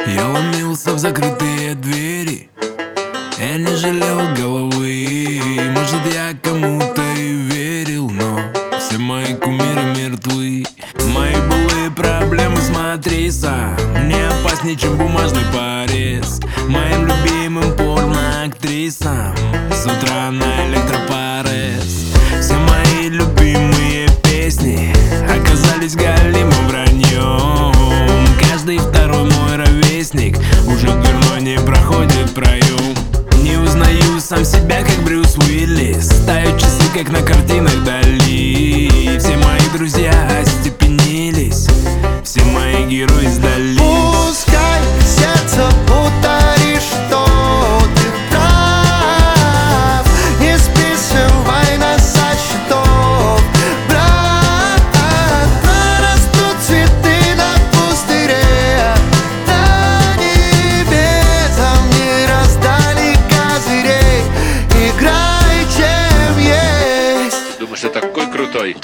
Я ломился в закрытые двери, я не жалел головы. Может, я кому-то и верил, но все мои кумиры мертвы. Мои былые проблемы, смотри сам, не опаснее, чем бумажный порез. Моим любимым порно-актрисам с утра на электропорез. Все мои любимые песни оказались галимым враньем. Каждый второй мой ровесник уже дурной не проходит проем. Не узнаю сам себя, как Брюс Уиллис. Ставят часы, как на картинах Дали. Все мои друзья остепенились, все мои герои сдались. Пускай сердце повторит, что ты прав. Не списывай нас со счетов, брат. Прорастут цветы на пустыре, до небесам не раздали козырей. Играй, чем есть. Думаешь, ты такой крутой?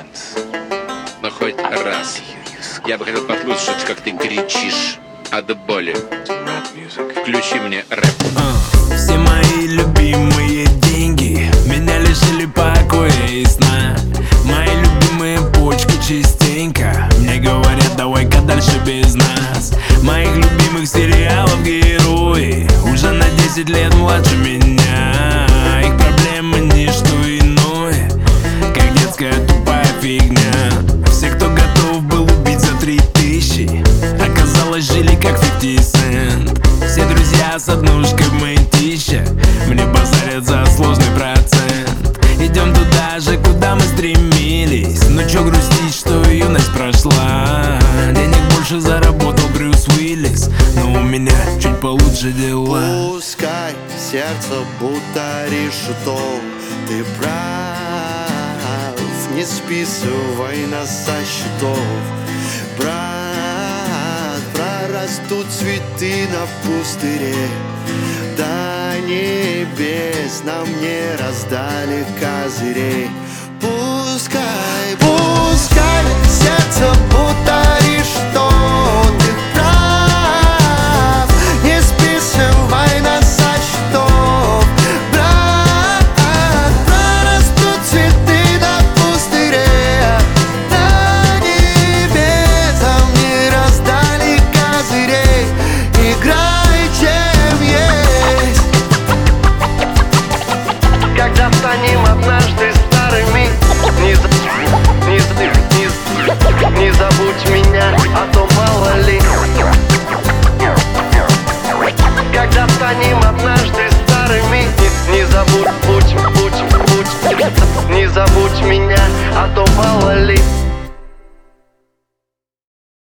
Но хоть раз я бы хотел послушать, как ты кричишь от боли. Включи мне рэп. Все мои любимые деньги меня лишили покоя и сна. Мои любимые почки частенько мне говорят: давай-ка дальше без нас. Моих любимых сериалов герои уже на 10 лет младше меня. Их проблемы не что иное, как детская тупая фигня. Все, кто готов был убить за 3000, оказалось, жили как 50 Cent. Все друзья с однушкой в мытище мне базарят за сложный процент. Идем туда же, куда мы стремились. Ну чё грустить, что юность прошла. Денег больше заработал Брюс Уиллис, но у меня чуть получше дела. Пускай сердце будто решетом, ты прав. Не списывай нас со счетов, брат. Прорастут цветы на пустыре, до небес нам не раздали козырей. Пускай сердце будто решетом, ты прав. Не списывай нас со счетов, брат. Прорастут цветы на пустыре, до небесам не раздали козырей. Играй, чем есть. Когда станем однажды старыми, не забудь меня, а то мало ли. Когда станем однажды старыми, не забудь